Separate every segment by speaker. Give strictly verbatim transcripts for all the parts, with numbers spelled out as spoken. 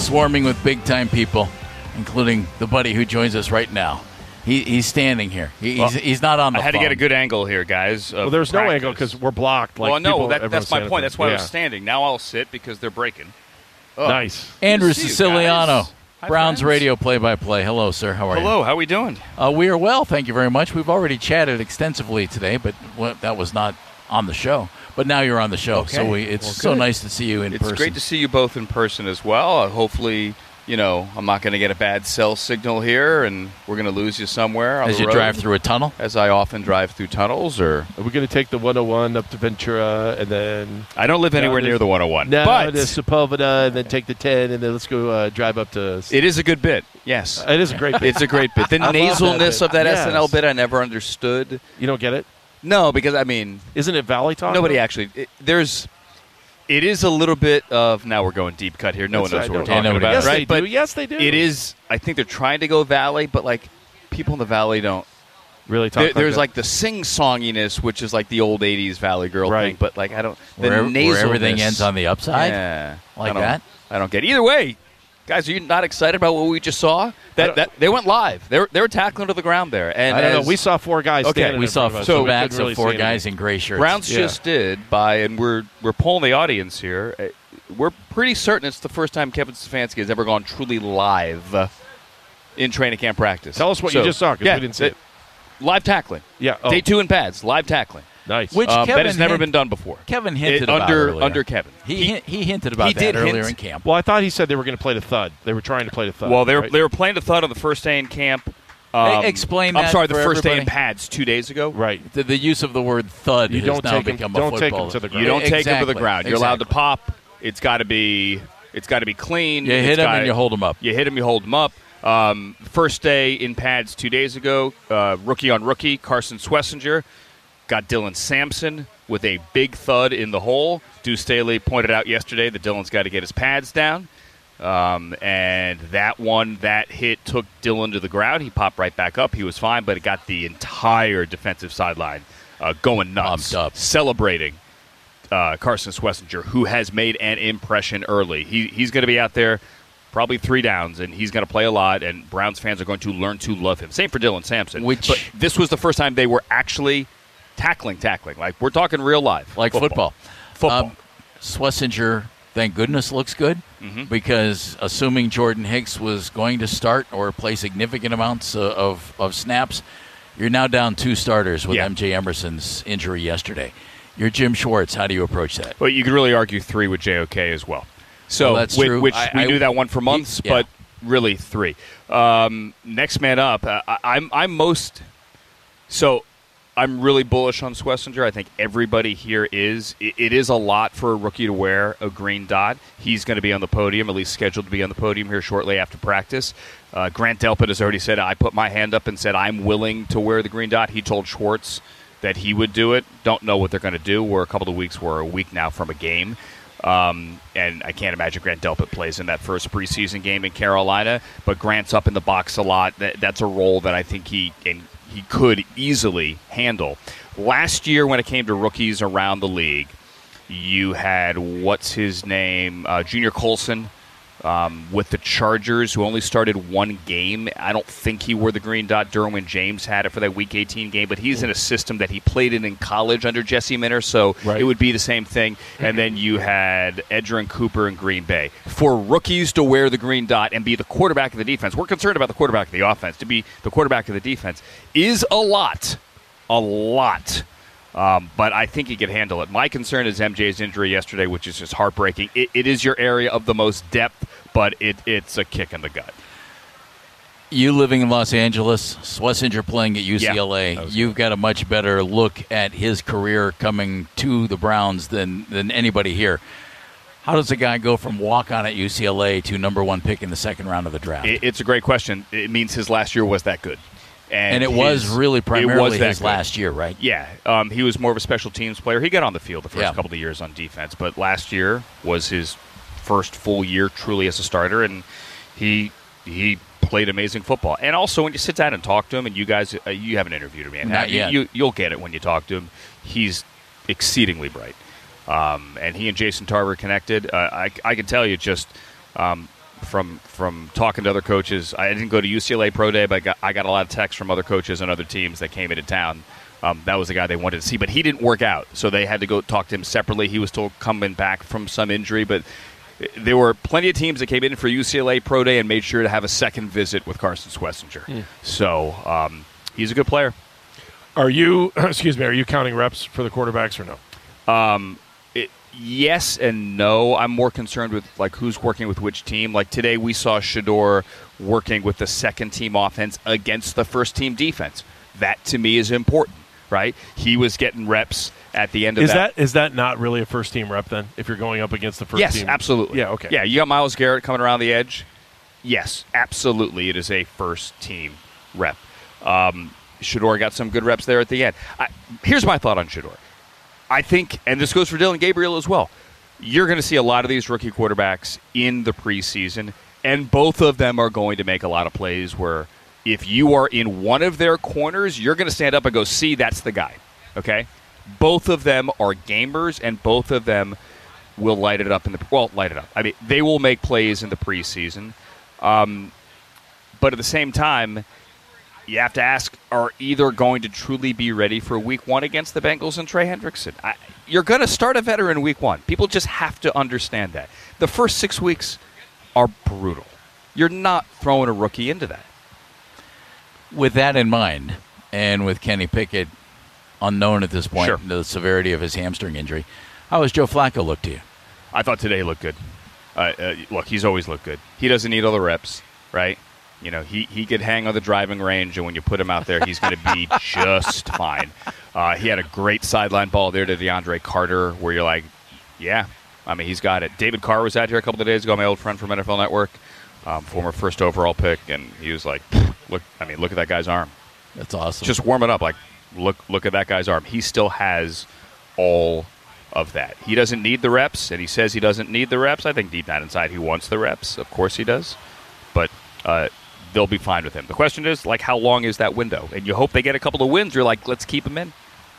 Speaker 1: swarming with big-time people, including the buddy who joins us right now. He, he's standing here. He,
Speaker 2: well,
Speaker 1: he's, he's not on the
Speaker 2: I had
Speaker 1: phone.
Speaker 2: to get a good angle here, guys.
Speaker 3: Well, there's
Speaker 2: practice.
Speaker 3: no angle because we're blocked. Like
Speaker 2: well, no,
Speaker 3: people,
Speaker 2: that, that's my
Speaker 3: standing
Speaker 2: point.
Speaker 3: there.
Speaker 2: That's why
Speaker 3: yeah.
Speaker 2: I was standing. Now I'll sit because they're breaking. Oh.
Speaker 3: Nice.
Speaker 1: Andrew
Speaker 2: Good to see you
Speaker 1: Siciliano,
Speaker 2: guys. Hi,
Speaker 1: Browns
Speaker 2: friends.
Speaker 1: radio play-by-play. Hello, sir. How are you?
Speaker 2: Hello. How are we doing?
Speaker 1: Uh, we are well, thank you very much. We've already chatted extensively today, but well, that was not on the show. But now you're on the show,
Speaker 2: Okay.
Speaker 1: so we, it's
Speaker 2: Well,
Speaker 1: so
Speaker 2: good.
Speaker 1: nice to see you in
Speaker 2: It's
Speaker 1: person.
Speaker 2: great to see you both in person as well. Uh, hopefully, you know, I'm not going to get a bad cell signal here, and we're going to lose you somewhere on
Speaker 1: As
Speaker 2: the
Speaker 1: you
Speaker 2: road,
Speaker 1: drive through a tunnel.
Speaker 2: as I often drive through tunnels. Or
Speaker 3: Are we going to take the one oh one up to Ventura and then
Speaker 2: I don't live anywhere
Speaker 3: No,
Speaker 2: near the one oh one.
Speaker 3: no,
Speaker 2: but
Speaker 3: to Sepulveda and then take the ten and then let's go uh, drive up to.
Speaker 2: it is a good bit. Yes,
Speaker 3: It is a great.
Speaker 2: it's a great bit. The
Speaker 3: I love that
Speaker 2: nasalness
Speaker 3: bit.
Speaker 2: of that
Speaker 3: Yes.
Speaker 2: S N L bit I never understood.
Speaker 3: You don't get it?
Speaker 2: No, because I mean,
Speaker 3: Isn't it Valley Talk?
Speaker 2: nobody
Speaker 3: though?
Speaker 2: actually. It, there's. It is a little bit of now we're going deep cut here. No
Speaker 3: That's
Speaker 2: one knows
Speaker 3: right,
Speaker 2: what
Speaker 3: no.
Speaker 2: we're talking
Speaker 1: Yeah, nobody
Speaker 2: about,
Speaker 1: does.
Speaker 3: Yes,
Speaker 2: right?
Speaker 3: they
Speaker 2: But
Speaker 3: do. Yes, they do.
Speaker 2: it is. I think they're trying to go Valley, but like people in the Valley don't.
Speaker 3: really talk.
Speaker 2: There, there's
Speaker 3: that.
Speaker 2: like the sing-songiness, which is like the old eighties Valley Girl
Speaker 3: Right.
Speaker 2: thing, but like I don't. The
Speaker 1: Where, where everything
Speaker 2: nasalness-
Speaker 1: ends on the upside.
Speaker 2: Yeah,
Speaker 1: Like
Speaker 2: I don't-
Speaker 1: that?
Speaker 2: I don't get it. Either way, guys. Are you not excited about what we just saw? That, that they went live. They were they were tackling to the ground there, and
Speaker 3: I don't know.
Speaker 2: as
Speaker 3: We saw four guys.
Speaker 2: Okay,
Speaker 3: standing
Speaker 1: We
Speaker 3: in
Speaker 1: saw
Speaker 3: front of us,
Speaker 1: so
Speaker 3: we
Speaker 1: backs
Speaker 3: couldn't really
Speaker 1: of four
Speaker 3: see
Speaker 1: guys
Speaker 3: anything.
Speaker 1: in gray shirts.
Speaker 2: Browns
Speaker 3: Yeah.
Speaker 2: just did by, and we're we're polling the audience here. Uh, We're pretty certain it's the first time Kevin Stefanski has ever gone truly live uh, in training camp practice.
Speaker 3: Tell us what you
Speaker 2: So,
Speaker 3: just saw because
Speaker 2: yeah,
Speaker 3: we didn't see
Speaker 2: uh,
Speaker 3: it.
Speaker 2: Live tackling.
Speaker 3: Yeah. Oh,
Speaker 2: Day two in pads. Live tackling.
Speaker 3: nice.
Speaker 1: Which
Speaker 2: Um, that
Speaker 1: Kevin
Speaker 2: has never
Speaker 1: hint-
Speaker 2: been done before.
Speaker 1: Kevin hinted
Speaker 2: It-
Speaker 1: about
Speaker 2: under
Speaker 1: earlier.
Speaker 2: under Kevin.
Speaker 1: He, hint- he hinted about
Speaker 2: he
Speaker 1: that
Speaker 2: did
Speaker 1: earlier
Speaker 2: hint.
Speaker 1: in camp.
Speaker 3: Well, I thought he said they were going to play the thud. They were trying to play the thud.
Speaker 2: Well, they were
Speaker 3: right?
Speaker 2: they were playing the thud on the first day in camp. Um,
Speaker 1: explain
Speaker 2: I'm
Speaker 1: that
Speaker 2: sorry, the
Speaker 1: for
Speaker 2: first day in
Speaker 1: everybody.
Speaker 2: pads two days ago.
Speaker 3: right.
Speaker 1: The, the use of the word thud
Speaker 3: You
Speaker 1: has
Speaker 3: don't
Speaker 1: now
Speaker 3: take 'em-
Speaker 1: become a
Speaker 3: don't take 'em
Speaker 1: football.
Speaker 3: to the ground.
Speaker 2: You don't take them to
Speaker 1: Exactly.
Speaker 2: the ground. You're allowed to
Speaker 1: Exactly.
Speaker 2: pop. It's got to be. It's got to be clean.
Speaker 1: You
Speaker 2: It's
Speaker 1: hit them
Speaker 2: gotta-
Speaker 1: and you hold them up.
Speaker 2: You hit them, you hold them up. Um, first day in pads two days ago, uh, rookie on rookie, Carson Swessinger got Dylan Sampson with a big thud in the hole. Deuce Staley pointed out yesterday that Dylan's got to get his pads down. Um, and that one, that hit took Dylan to the ground. He popped right back up. He was fine, but it got the entire defensive sideline uh, going nuts,
Speaker 1: Pumped up.
Speaker 2: celebrating uh, Carson Swessinger, who has made an impression early. He, he's going to be out there probably three downs, and he's going to play a lot, and Browns fans are going to learn to love him. Same for Dylan Sampson.
Speaker 1: Which-
Speaker 2: but this was the first time they were actually tackling, tackling. Like, we're talking real life.
Speaker 1: Like football.
Speaker 2: Football.
Speaker 1: Um, Schlesinger, thank goodness, looks good
Speaker 2: Mm-hmm.
Speaker 1: because assuming Jordan Hicks was going to start or play significant amounts uh, of, of snaps, you're now down two starters with
Speaker 2: Yeah.
Speaker 1: M J Emerson's injury yesterday. You're Jim Schwartz. How do you approach that?
Speaker 2: But you could really argue three with J O K as well. So,
Speaker 1: Well, that's
Speaker 2: which,
Speaker 1: true.
Speaker 2: which
Speaker 1: I-
Speaker 2: we
Speaker 1: I-
Speaker 2: knew that one for months,
Speaker 1: yeah.
Speaker 2: but really three. Um, next man up. Uh, I, I'm I'm most so. I'm really bullish on Swessinger. I think everybody here is. It, it is a lot for a rookie to wear a green dot. He's going to be on the podium, at least scheduled to be on the podium here shortly after practice. Uh, Grant Delpit has already said, I put my hand up and said I'm willing to wear the green dot. He told Schwartz that he would do it. Don't know what they're going to do. We're a couple of weeks, we're a week now from a game. Um, and I can't imagine Grant Delpit plays in that first preseason game in Carolina. But Grant's up in the box a lot. That, that's a role that I think he and he could easily handle. Last year, when it came to rookies around the league, you had, what's his name, uh, Junior Colson um, with the Chargers, who only started one game. I don't think he wore the green dot. Derwin James had it for that Week eighteen game, but he's in a system that he played in in college under Jesse Minter, so
Speaker 3: Right.
Speaker 2: it would be the same thing. And then you had Edgerrin Cooper in Green Bay. For rookies to wear the green dot and be the quarterback of the defense, we're concerned about the quarterback of the offense. To be the quarterback of the defense is a lot. A lot. Um, but I think he could handle it. My concern is M J's injury yesterday, which is just heartbreaking. It, it is your area of the most depth, but it, it's a kick in the gut.
Speaker 1: You living in Los Angeles, Schlesinger playing at U C L A,
Speaker 2: Yeah, that was
Speaker 1: you've got a much better look at his career coming to the Browns than, than anybody here. How does a guy go from walk-on at U C L A to number one pick in the second round of the draft?
Speaker 2: It, it's a great question. It means his last year was that good. And,
Speaker 1: and it was
Speaker 2: his-
Speaker 1: really
Speaker 2: it
Speaker 1: primarily
Speaker 2: was that
Speaker 1: his
Speaker 2: good.
Speaker 1: last year, right?
Speaker 2: Yeah, um, he was more of a special teams player. He got on the field the first
Speaker 1: Yeah.
Speaker 2: couple of years on defense, but last year was his first full year truly as a starter, and he he played amazing football. And also, when you sit down and talk to him, and you guys, uh, you haven't interviewed him yet.
Speaker 1: Not
Speaker 2: you,
Speaker 1: yet.
Speaker 2: You, you'll get it when you talk to him. He's exceedingly bright. Um, and he and Jason Tarver connected. Uh, I, I can tell you just um, from from talking to other coaches. I didn't go to U C L A Pro Day, but I got, I got a lot of texts from other coaches and other teams that came into town. Um, that was the guy they wanted to see, but he didn't work out, so they had to go talk to him separately. He was still coming back from some injury, but there were plenty of teams that came in for U C L A Pro Day and made sure to have a second visit with Carson Swessinger. Mm. So um, he's a good player.
Speaker 4: Are you, excuse me, are you counting reps for the quarterbacks or no?
Speaker 2: Um, it, yes and no. I'm more concerned with like who's working with which team. Like today we saw Shedeur working with the second team offense against the first team defense. That to me is important, right? He was getting reps at the end of
Speaker 4: is
Speaker 2: that.
Speaker 4: that. Is that not really a first team rep then, if you're going up against the first
Speaker 2: yes,
Speaker 4: team?
Speaker 2: Yes, absolutely.
Speaker 4: Yeah, okay.
Speaker 2: Yeah, you got Myles Garrett coming around the edge. Yes, absolutely. It is a first team rep. Um, Shedeur got some good reps there at the end. I, here's my thought on Shedeur. I think, and this goes for Dillon Gabriel as well, you're going to see a lot of these rookie quarterbacks in the preseason, and both of them are going to make a lot of plays where if you are in one of their corners, you're going to stand up and go, see, that's the guy. Okay? Both of them are gamers, and both of them will light it up in the well, light it up. I mean, they will make plays in the preseason, um, but at the same time, you have to ask: are either going to truly be ready for Week One against the Bengals and Trey Hendrickson? I, you're going to start a veteran Week One. People just have to understand that the first six weeks are brutal. You're not throwing a rookie into that.
Speaker 1: With that in mind, and with Kenny Pickett unknown at this point,
Speaker 2: sure.
Speaker 1: the severity of his hamstring injury, how has Joe Flacco looked to you?
Speaker 2: I thought today looked good. Uh, uh, look, he's always looked good. He doesn't need all the reps, right? You know, he, he could hang on the driving range, and when you put him out there, he's going to be just fine. Uh, he had a great sideline ball there to DeAndre Carter where you're like, yeah, I mean, he's got it. David Carr was out here a couple of days ago, my old friend from N F L Network, um, former first overall pick, and he was like, look, I mean, look at that guy's arm.
Speaker 1: That's awesome.
Speaker 2: Just warm it up. Like, look, look at that guy's arm. He still has all of that. He doesn't need the reps, and he says he doesn't need the reps. I think deep down inside he wants the reps. Of course he does. But uh, they'll be fine with him. The question is, like, how long is that window? And you hope they get a couple of wins. You're like, let's keep him in.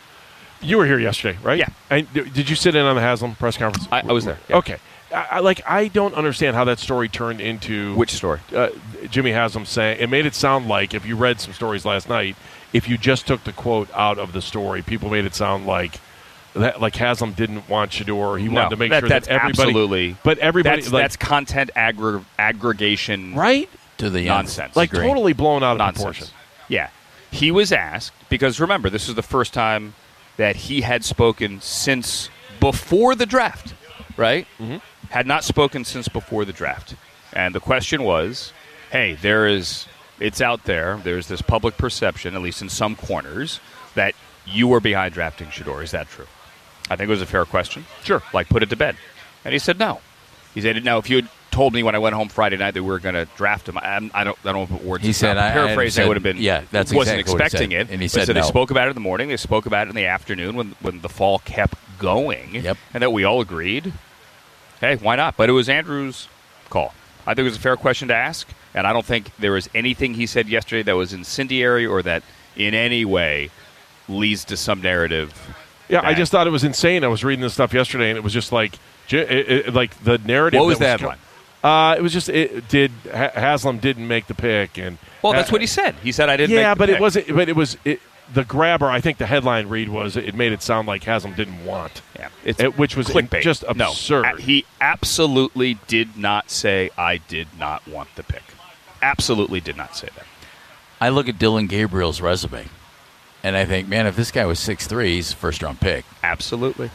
Speaker 4: You were here yesterday, right?
Speaker 2: Yeah.
Speaker 4: And did you sit in on the Haslam press conference?
Speaker 2: I, I was there. Yeah.
Speaker 4: Okay. I, I, like, I don't understand how that story turned into...
Speaker 2: Which story?
Speaker 4: Uh, Jimmy Haslam saying... It made it sound like, if you read some stories last night, if you just took the quote out of the story, people made it sound like that, like Haslam didn't want Shedeur. He
Speaker 2: no,
Speaker 4: wanted to make
Speaker 2: that,
Speaker 4: sure
Speaker 2: that's
Speaker 4: that everybody...
Speaker 2: Absolutely.
Speaker 4: But everybody...
Speaker 2: That's,
Speaker 4: like,
Speaker 2: that's content aggr- aggregation...
Speaker 4: Right?
Speaker 1: To the
Speaker 2: nonsense.
Speaker 4: Like,
Speaker 1: agree.
Speaker 4: totally blown out of
Speaker 2: nonsense.
Speaker 4: proportion.
Speaker 2: Yeah. He was asked, because remember, this is the first time that he had spoken since before the draft, right?
Speaker 4: Mm-hmm.
Speaker 2: Had not spoken since before the draft. And the question was, hey, there is, it's out there, there's this public perception, at least in some corners, that you were behind drafting Shedeur. Is that true? I think it was a fair question.
Speaker 4: Sure.
Speaker 2: Like, put it to bed. And he said no. He said, now, if you had told me when I went home Friday night that we were going to draft him, I, I don't I don't put words
Speaker 1: he
Speaker 2: in
Speaker 1: said,
Speaker 2: I, paraphrasing,
Speaker 1: I,
Speaker 2: I would have been,
Speaker 1: yeah, that's
Speaker 2: wasn't
Speaker 1: exactly
Speaker 2: expecting
Speaker 1: what he said.
Speaker 2: it.
Speaker 1: And he said
Speaker 2: so
Speaker 1: no.
Speaker 2: They spoke about it in the morning. They spoke about it in the afternoon when, when the fall kept going.
Speaker 1: Yep.
Speaker 2: And that we all agreed, hey, why not? But it was Andrew's call. I think it was a fair question to ask, and I don't think there was anything he said yesterday that was incendiary or that in any way leads to some narrative.
Speaker 4: Yeah,
Speaker 2: that,
Speaker 4: I just thought it was insane. I was reading this stuff yesterday, and it was just like, it, it, like the narrative.
Speaker 2: What was
Speaker 4: that
Speaker 2: the
Speaker 4: was
Speaker 2: headline?
Speaker 4: Uh, it was just it did ha- Haslam didn't make the pick, and
Speaker 2: well, that's what he said. He said I didn't.
Speaker 4: Yeah,
Speaker 2: make the
Speaker 4: but
Speaker 2: pick.
Speaker 4: it wasn't. But it was it, the grabber. I think the headline read was it made it sound like Haslam didn't want.
Speaker 2: Yeah, it's
Speaker 4: it, which was
Speaker 2: clickbait.
Speaker 4: just absurd.
Speaker 2: No, he absolutely did not say I did not want the pick. Absolutely did not say that.
Speaker 1: I look at Dillon Gabriel's resume, and I think, man, if this guy was six three, he's a first-round pick.
Speaker 2: Absolutely.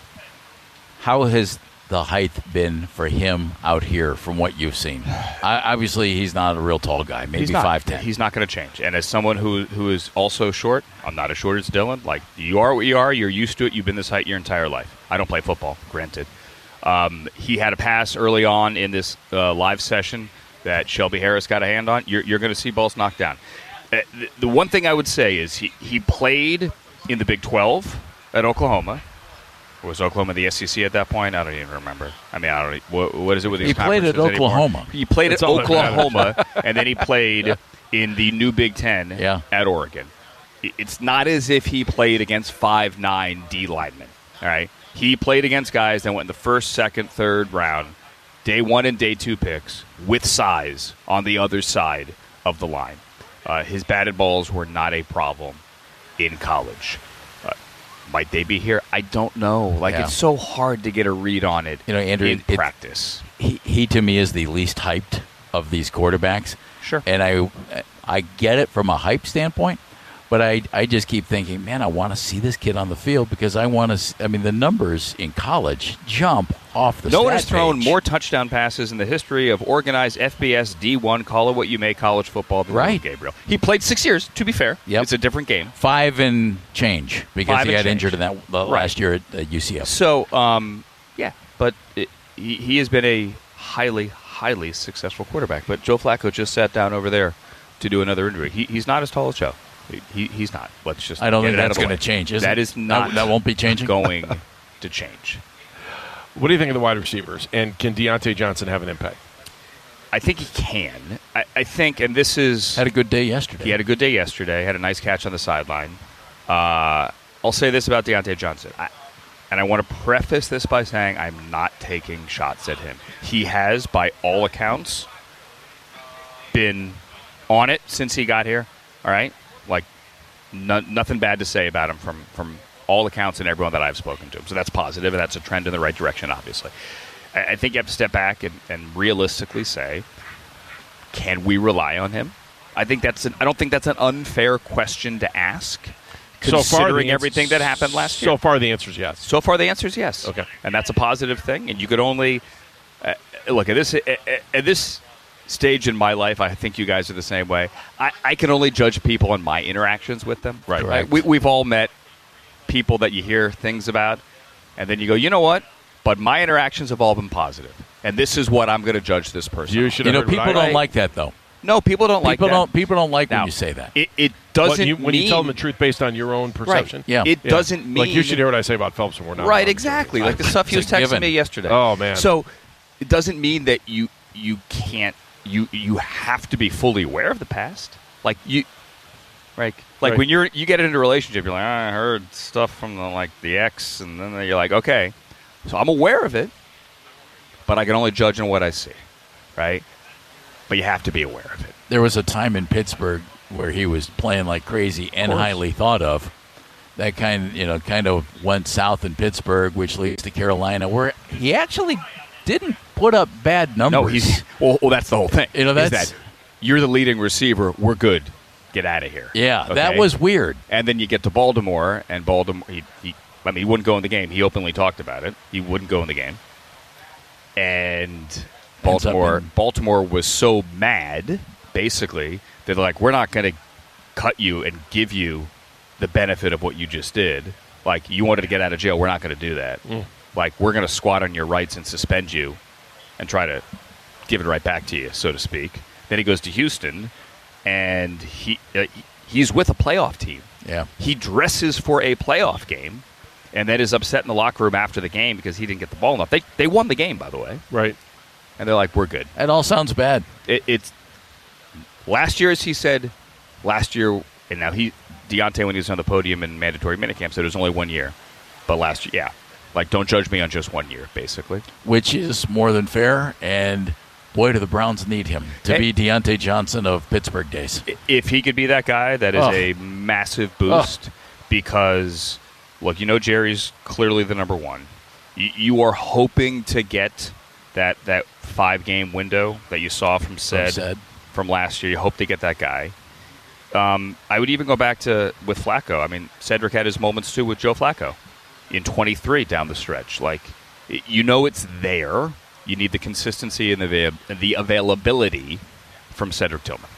Speaker 1: How has the height been for him out here from what you've seen? I, obviously, he's not a real tall guy, maybe five ten.
Speaker 2: He's not going to change. And as someone who who is also short, I'm not as short as Dillon. Like, you are what you are. You're used to it. You've been this height your entire life. I don't play football, granted. Um, he had a pass early on in this uh, live session that Shelby Harris got a hand on. You're, you're going to see balls knocked down. Uh, the, the one thing I would say is he, he played in the Big twelve at Oklahoma. Was Oklahoma the S E C at that point? I don't even remember. I mean, I don't. What, what is it with these
Speaker 1: He played at
Speaker 2: conferences
Speaker 1: Oklahoma.
Speaker 2: anymore? He played
Speaker 4: That's
Speaker 2: at
Speaker 4: all that
Speaker 2: Oklahoma, and then he played in the new Big Ten
Speaker 1: Yeah.
Speaker 2: at Oregon. It's not as if he played against five nine D linemen. All right, he played against guys that went in the first, second, third round. day one and day two picks with size on the other side of the line. Uh, his batted balls were not a problem in college. Uh, might they be here? I don't know. Like,
Speaker 1: Yeah.
Speaker 2: it's so hard to get a read on it
Speaker 1: You know, Andrew,
Speaker 2: in
Speaker 1: it-
Speaker 2: practice.
Speaker 1: He, he to me is the least hyped of these quarterbacks.
Speaker 2: Sure.
Speaker 1: And I I get it from a hype standpoint, but I I just keep thinking, man, I want to see this kid on the field because I want to. I mean, the numbers in college jump off the.
Speaker 2: No one
Speaker 1: stat
Speaker 2: has thrown
Speaker 1: page.
Speaker 2: more touchdown passes in the history of organized F B S D one, call it what you may, college football than
Speaker 1: Right.
Speaker 2: Gabriel. He played six years, to be fair.
Speaker 1: Yep.
Speaker 2: It's a different game.
Speaker 1: Five and change because
Speaker 2: Five
Speaker 1: he
Speaker 2: and
Speaker 1: got
Speaker 2: change.
Speaker 1: injured in that the
Speaker 2: Right.
Speaker 1: last year at, at U C F.
Speaker 2: So, um, yeah, but it, he, he has been a highly, highly successful quarterback. But Joe Flacco just sat down over there to do another interview. He, he's not as tall as Joe. He, he's not. Let's just.
Speaker 1: I don't
Speaker 2: get
Speaker 1: think
Speaker 2: it out
Speaker 1: that's
Speaker 2: of the
Speaker 1: going
Speaker 2: way.
Speaker 1: to change. Is
Speaker 2: That
Speaker 1: it?
Speaker 2: is not.
Speaker 1: That, that won't be changing.
Speaker 2: Going to change.
Speaker 4: What do you think of the wide receivers? And can Deontay Johnson have an impact?
Speaker 2: I think he can. I, I think, and this is.
Speaker 1: Had a good day yesterday.
Speaker 2: He had a good day yesterday. Had a nice catch on the sideline. Uh, I'll say this about Deontay Johnson, I, and I want to preface this by saying I'm not taking shots at him. He has, by all accounts, been on it since he got here. All right, like no, nothing bad to say about him from from all accounts and everyone that I've spoken to. So that's positive, and that's a trend in the right direction. Obviously, I, I think you have to step back and, and realistically say, can we rely on him? I think that's an, I don't think that's an unfair question to ask, considering
Speaker 4: so far, the
Speaker 2: everything
Speaker 4: answer-
Speaker 2: that happened last
Speaker 4: So
Speaker 2: year.
Speaker 4: far, the answer is yes.
Speaker 2: So far, the answer is yes.
Speaker 4: Okay.
Speaker 2: And that's a positive thing. And you could only uh, look at this at, at this stage in my life. I think you guys are the same way. I, I can only judge people on my interactions with them.
Speaker 4: Right.
Speaker 1: Correct.
Speaker 2: We, we've all met people that you hear things about, and then you go, you know what? But my interactions have all been positive, and this is what I'm going to judge this person.
Speaker 4: You
Speaker 2: on.
Speaker 4: should
Speaker 1: You
Speaker 4: have
Speaker 1: know,
Speaker 4: heard what
Speaker 1: people
Speaker 4: I-
Speaker 1: don't like that though.
Speaker 2: No, people don't like
Speaker 1: People
Speaker 2: that.
Speaker 1: don't. People don't like
Speaker 2: Now,
Speaker 1: when you say that.
Speaker 2: It, it
Speaker 4: But
Speaker 2: doesn't
Speaker 4: you, when
Speaker 2: mean
Speaker 4: you tell them the truth based on your own perception.
Speaker 2: Right.
Speaker 1: Yeah.
Speaker 2: It
Speaker 4: Yeah.
Speaker 2: doesn't mean
Speaker 4: Like you should hear what I say about Phelps when we're not.
Speaker 2: Right,
Speaker 4: on.
Speaker 2: exactly. Like the stuff he was
Speaker 1: It's a
Speaker 2: texting
Speaker 1: given.
Speaker 2: me yesterday.
Speaker 4: Oh, man.
Speaker 2: So it doesn't mean that you you can't you you have to be fully aware of the past. Like you, right? Like
Speaker 4: Right.
Speaker 2: when you're you get into a relationship, you're like, "Ah, I heard stuff from the, like the ex, and then you're like, okay, so I'm aware of it, but I can only judge on what I see, right? But you have to be aware of it.
Speaker 1: There was a time in Pittsburgh where he was playing like crazy and
Speaker 4: course.
Speaker 1: highly thought of. That kind, you know, kind of went south in Pittsburgh, which leads to Carolina, where he actually didn't put up bad numbers.
Speaker 2: No, he's well, well. That's the whole thing.
Speaker 1: You know,
Speaker 2: is
Speaker 1: that's-
Speaker 2: that you're the leading receiver. We're good. Get out of here.
Speaker 1: yeah, that
Speaker 2: Okay?
Speaker 1: was weird.
Speaker 2: And then you get to Baltimore, and Baltimore, he, he, I mean, he wouldn't go in the game. He openly talked about it. He wouldn't go in the game. And Baltimore,
Speaker 1: in-
Speaker 2: Baltimore was so mad, basically, that they're like, we're not going to cut you and give you the benefit of what you just did. Like, you wanted to get out of jail. We're not going to do that.
Speaker 4: Mm.
Speaker 2: Like, we're going to squat on your rights and suspend you and try to give it right back to you, so to speak. Then he goes to Houston, and he uh, he's with a playoff team.
Speaker 1: Yeah,
Speaker 2: He dresses for a playoff game, and then is upset in the locker room after the game because he didn't get the ball enough. They they won the game, by the way,
Speaker 4: Right.
Speaker 2: and they're like, we're good.
Speaker 1: that all sounds bad.
Speaker 2: It, it's last year, as he said, last year, and now he Deontay when he was on the podium in mandatory minicamp said it was only one year, but last year, yeah, like don't judge me on just one year, basically.
Speaker 1: Which is more than fair. And boy, do the Browns need him to
Speaker 2: Hey.
Speaker 1: be Deontay Johnson of Pittsburgh days.
Speaker 2: If he could be that guy, that is
Speaker 1: Oh.
Speaker 2: a massive boost because, look, you know Jerry's clearly the number one. You, you are hoping to get that that five game window that you saw from said,
Speaker 1: Said.
Speaker 2: from last year. You hope to get that guy. Um, I would even go back to with Flacco. I mean, Cedric had his moments too with Joe Flacco in twenty-three down the stretch. Like, y- you know it's there. You need the consistency and the, avail- the availability from Cedric Tillman.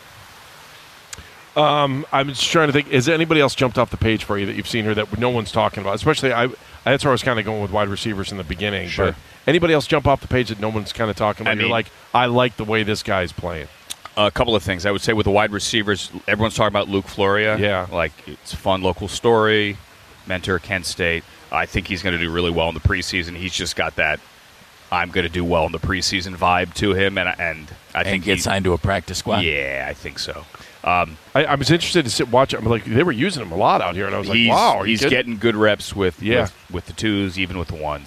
Speaker 4: Um, I'm just trying to think. Is anybody else jumped off the page for you that you've seen here that no one's talking about? Especially, I that's where I was kind of going with wide receivers in the beginning.
Speaker 2: Sure.
Speaker 4: But anybody else jump off the page that no one's kind of talking about?
Speaker 2: I
Speaker 4: You're
Speaker 2: mean-
Speaker 4: like, I like the way this guy's playing.
Speaker 2: A couple of things. I would say with the wide receivers, everyone's talking about Luke Floria.
Speaker 4: Yeah.
Speaker 2: Like, it's a fun local story. Mentor, Kent State. I think he's going to do really well in the preseason. He's just got that I'm going to do well in the preseason vibe to him. And, and I
Speaker 1: And
Speaker 2: think
Speaker 1: get
Speaker 2: he-
Speaker 1: signed to a practice squad.
Speaker 2: Yeah, I think so. Um,
Speaker 4: I, I was interested to sit watch. I'm like, they were using him a lot out here, and I was like,
Speaker 2: he's
Speaker 4: wow, are you
Speaker 2: he's
Speaker 4: kidding?
Speaker 2: getting good reps with,
Speaker 4: Yeah.
Speaker 2: with with the twos, even with the ones.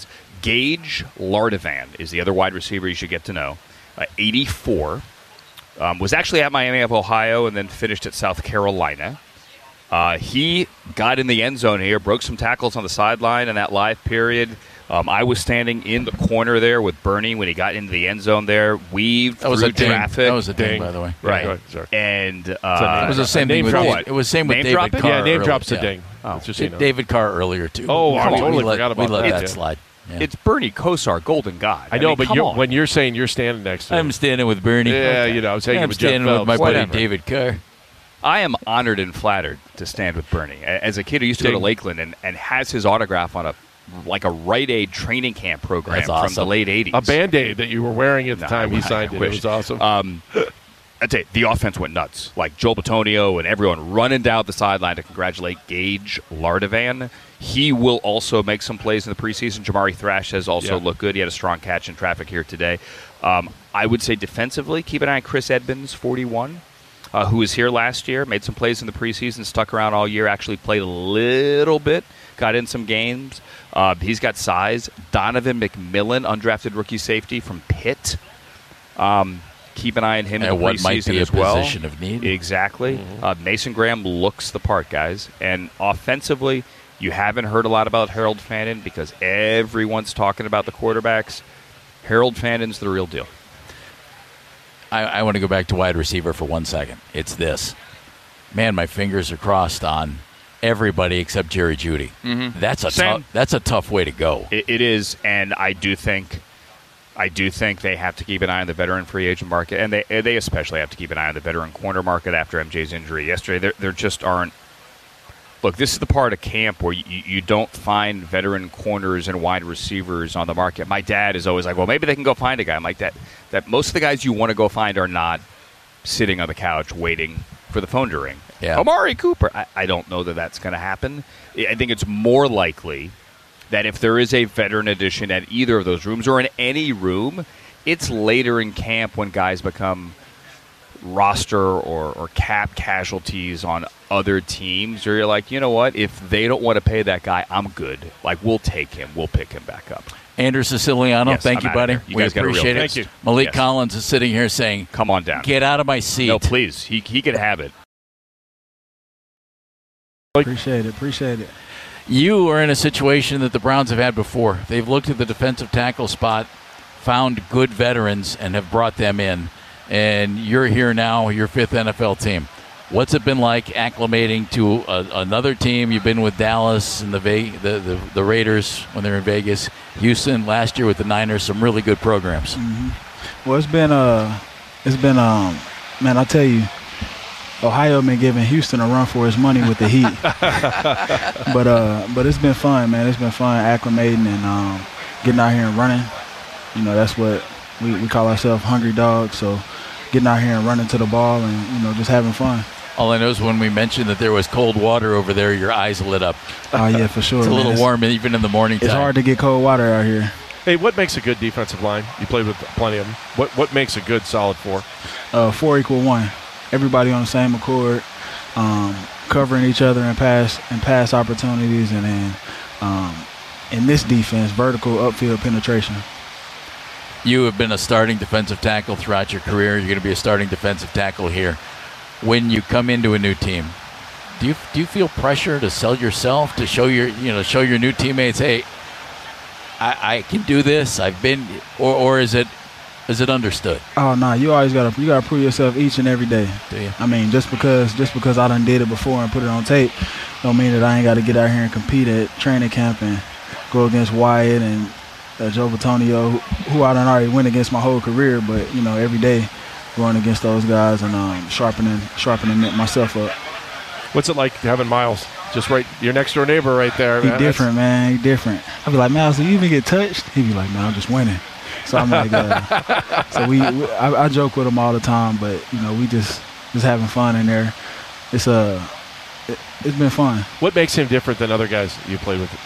Speaker 2: Gage Lardivan is the other wide receiver you should get to know. Uh, eighty-four. Um, was actually at Miami of Ohio and then finished at South Carolina. Uh, he got in the end zone here, broke some tackles on the sideline in that live period. Um, I was standing in the corner there with Bernie when he got into the end zone there, weaved
Speaker 1: That was
Speaker 2: through
Speaker 1: a ding.
Speaker 2: traffic.
Speaker 1: That was a ding,
Speaker 4: Ding.
Speaker 1: by the way.
Speaker 2: Right.
Speaker 4: go ahead, sorry.
Speaker 2: And
Speaker 4: name
Speaker 2: uh,
Speaker 1: It was the same
Speaker 4: name
Speaker 1: thing with
Speaker 4: drop.
Speaker 1: David. It was same with
Speaker 2: Name
Speaker 1: David
Speaker 2: drop it?
Speaker 1: Carr.
Speaker 4: Yeah, name
Speaker 1: earlier.
Speaker 4: drops the
Speaker 1: Yeah.
Speaker 4: ding.
Speaker 2: Oh.
Speaker 4: Just so you know.
Speaker 1: David Carr earlier too.
Speaker 4: Oh,
Speaker 1: We
Speaker 4: I
Speaker 1: let-
Speaker 4: totally
Speaker 1: we let,
Speaker 4: forgot about
Speaker 1: we let
Speaker 4: that.
Speaker 1: that slide. Yeah.
Speaker 2: it's Bernie Kosar, Golden God.
Speaker 4: I know,
Speaker 2: mean,
Speaker 4: but
Speaker 2: come
Speaker 4: you're,
Speaker 2: on.
Speaker 4: when you're saying you're standing next to him.
Speaker 1: I'm standing with Bernie.
Speaker 4: Yeah, you know, I was hanging
Speaker 1: I'm
Speaker 4: with Jeff
Speaker 1: standing with my
Speaker 4: Phelps.
Speaker 1: buddy
Speaker 4: Whatever.
Speaker 1: David Carr.
Speaker 2: I am honored and flattered to stand with Bernie. A- As a kid who used to go to
Speaker 4: Ding.
Speaker 2: Lakeland and, and has his autograph on a like a Rite Aid training camp program
Speaker 1: That's
Speaker 2: from
Speaker 1: awesome.
Speaker 2: the late eighties.
Speaker 4: A Band-Aid that you were wearing at the
Speaker 2: No,
Speaker 4: time
Speaker 2: I-
Speaker 4: he signed
Speaker 2: I
Speaker 4: it.
Speaker 2: wish.
Speaker 4: It was awesome.
Speaker 2: Um, I'd say the offense went nuts. Like Joel Batonio and everyone running down the sideline to congratulate Gage Lardivan. He will also make some plays in the preseason. Jamari Thrash has also
Speaker 4: Yeah.
Speaker 2: looked good. He had a strong catch in traffic here today. Um, I would say defensively, keep an eye on Chris Edmonds, forty-one, uh, who was here last year, made some plays in the preseason, stuck around all year, actually played a little bit, got in some games. Uh, he's got size. Donovan McMillan, undrafted rookie safety from Pitt. Um, keep an eye on him in
Speaker 1: And
Speaker 2: the
Speaker 1: what
Speaker 2: preseason
Speaker 1: might be a
Speaker 2: as well.
Speaker 1: position of need.
Speaker 2: Exactly. Uh, Mason Graham looks the part, guys. And offensively, you haven't heard a lot about Harold Fannin because everyone's talking about the quarterbacks. Harold Fannin's the real deal.
Speaker 1: I, I want to go back to wide receiver for one second. It's this. Man, my fingers are crossed on everybody except Jerry Jeudy. Mm-hmm. That's a
Speaker 2: Same.
Speaker 1: tough. That's a tough way to go.
Speaker 2: It, it is, and I do think, I do think they have to keep an eye on the veteran free agent market, and they they especially have to keep an eye on the veteran corner market after M J's injury yesterday. There, there just aren't. Look, this is the part of camp where you, you don't find veteran corners and wide receivers on the market. My dad is always like, well, maybe they can go find a guy. I'm like, that, that most of the guys you want to go find are not sitting on the couch waiting for the phone to ring.
Speaker 1: Yeah.
Speaker 2: Amari Cooper. I, I don't know that that's going to happen. I think it's more likely that if there is a veteran addition at either of those rooms or in any room, it's later in camp when guys become roster or, or cap casualties on other teams, or you're like, you know what, if they don't want to pay that guy, I'm good. Like, we'll take him. We'll pick him back up.
Speaker 1: Andrew Siciliano,
Speaker 2: Yes,
Speaker 1: thank
Speaker 2: I'm
Speaker 1: you,
Speaker 2: outta
Speaker 1: buddy.
Speaker 2: here. You
Speaker 1: we
Speaker 2: guys got a real-
Speaker 1: appreciate it.
Speaker 4: Thank you.
Speaker 1: Malik
Speaker 2: Yes.
Speaker 1: Collins is sitting here saying,
Speaker 2: Come on down.
Speaker 1: "Get out of my seat."
Speaker 2: No, please. He, he could have it.
Speaker 5: Appreciate it. Appreciate it.
Speaker 1: You are in a situation that the Browns have had before. They've looked at the defensive tackle spot, found good veterans, and have brought them in. And you're here now, your fifth N F L team. What's it been like acclimating to a, another team? You've been with Dallas and the, Ve- the, the the Raiders when they're in Vegas, Houston last year with the Niners. Some really good programs.
Speaker 5: Well, it's been uh, it's been um, man, I tell you, Ohio been giving Houston a run for his money with the Heat. but uh, but it's been fun, man. It's been fun acclimating and um, getting out here and running. You know, that's what we, we call ourselves, hungry dogs. So getting out here and running to the ball and you know just having fun.
Speaker 1: All I know is when we mentioned that there was cold water over there, your eyes lit up.
Speaker 5: Oh yeah, for sure.
Speaker 1: It's a
Speaker 5: man.
Speaker 1: little
Speaker 5: It's-
Speaker 1: warm even in the morning time.
Speaker 5: It's hard to get cold water out here.
Speaker 4: Hey, what makes a good defensive line? You played with plenty of them. What what makes a good solid four?
Speaker 5: Uh, four equal one. Everybody on the same accord, um, covering each other in pass and pass opportunities, and then um, in this defense, vertical upfield penetration.
Speaker 1: You have been a starting defensive tackle throughout your career. You're going to be a starting defensive tackle here. When you come into a new team, do you do you feel pressure to sell yourself, to show your you know show your new teammates, hey, I, I can do this. I've been, or or is it is it understood?
Speaker 5: Oh no, you always gotta you gotta prove yourself each and every day.
Speaker 1: Do you?
Speaker 5: I mean, just because just because I done did it before and put it on tape, don't mean that I ain't got to get out here and compete at training camp and go against Wyatt and uh, Joe Batonio, who, who I done already went against my whole career. But you know, every day going against those guys and um, sharpening sharpening myself up.
Speaker 4: What's it like having Miles just right, your next door neighbor right there?
Speaker 5: He
Speaker 4: man?
Speaker 5: different, man. He different. I be like, Miles, do you even get touched? He be like, man, I'm just winning. So I'm like, uh, so we, we I, I joke with him all the time, but you know, we just just having fun in there. It's uh, it, it's been fun.
Speaker 4: What makes him different than other guys you played with?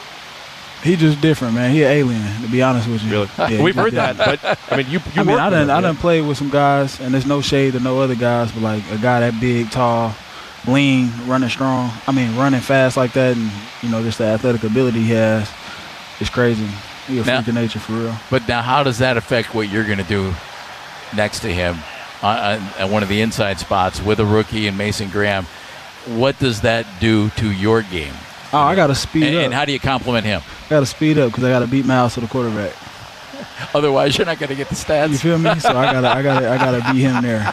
Speaker 5: He just different, man. He an alien, to be honest with you.
Speaker 4: Really?
Speaker 5: Yeah,
Speaker 4: We've
Speaker 5: he
Speaker 4: heard
Speaker 5: just
Speaker 4: that, but I mean, you. you
Speaker 5: I mean,
Speaker 4: worked
Speaker 5: I
Speaker 4: with
Speaker 5: done,
Speaker 4: him,
Speaker 5: I
Speaker 4: yeah.
Speaker 5: done played with some guys, and there's no shade to no other guys, but like a guy that big, tall, lean, running strong. I mean, running fast like that, and you know, just the athletic ability he has is crazy. He a
Speaker 1: Now-
Speaker 5: freak of nature for real.
Speaker 1: But now, how does that affect what you're going to do next to him uh, at one of the inside spots with a rookie and Mason Graham? What does that do to your game?
Speaker 5: Oh, I got to speed
Speaker 1: And,
Speaker 5: up.
Speaker 1: and how do you compliment him?
Speaker 5: I got to speed up because I got to beat Miles to the quarterback.
Speaker 1: Otherwise, you're not going to get the
Speaker 5: You
Speaker 1: stats.
Speaker 5: feel me? So I got to I got to I got to beat him there.